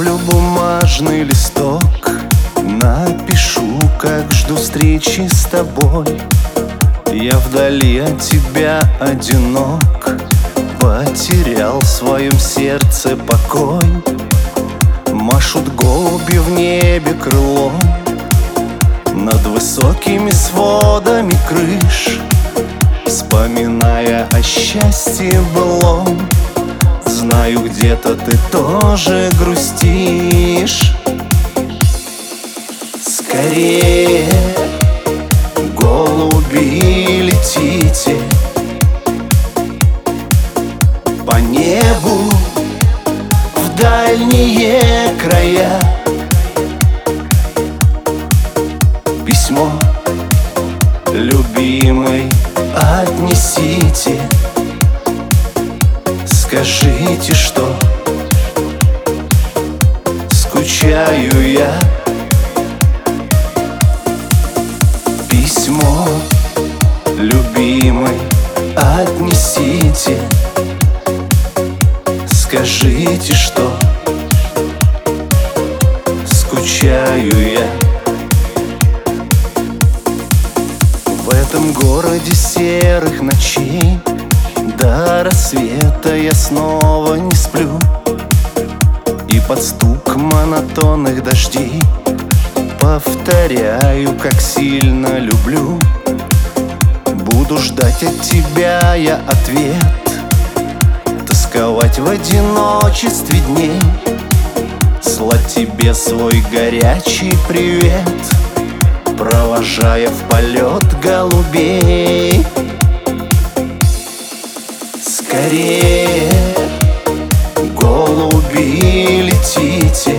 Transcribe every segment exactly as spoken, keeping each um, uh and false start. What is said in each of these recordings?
Оставлю бумажный листок, напишу, как жду встречи с тобой. Я вдали от тебя одинок, потерял в своем сердце покой. Машут голуби в небе крылом над высокими сводами крыш, вспоминая о счастье былом. Знаю, где-то ты тоже грустишь. Скорее, голуби, летите по небу в дальние края. Письмо любимой отнесите, скажите, что скучаю я. Письмо любимой отнесите, скажите, что скучаю я. В этом городе серых ночей до рассвета я снова не сплю, и под стук монотонных дождей повторяю, как сильно люблю. Буду ждать от тебя я ответ, тосковать в одиночестве дней, слать тебе свой горячий привет, провожая в полет голубей. Скорее, голуби, летите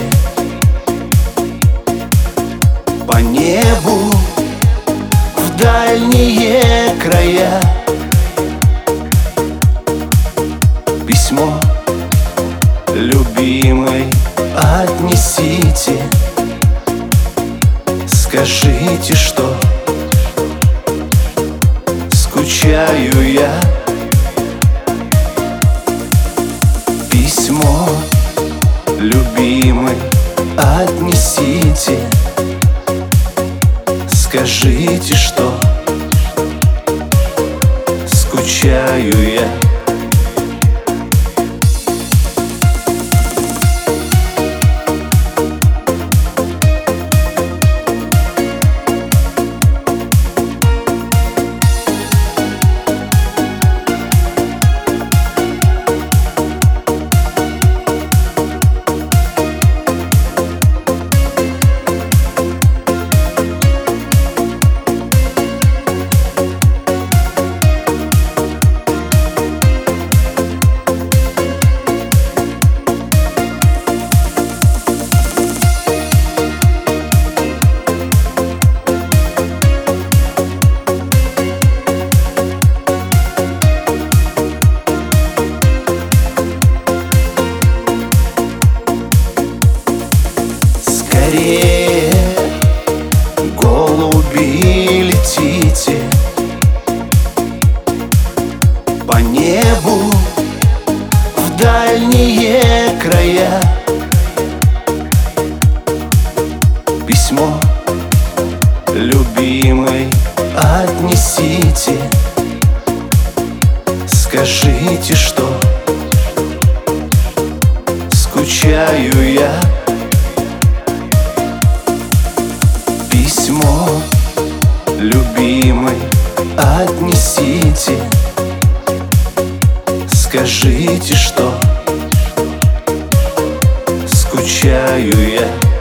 по небу в дальние края. Письмо любимой отнесите, скажите, что скучаю я. Письмо любимой отнесите, скажите, что скучаю я. Скорее, голуби, летите по небу в дальние края. Письмо любимой отнесите, скажите, что скучаю я. Письмо любимой отнесите, скажите, что скучаю я.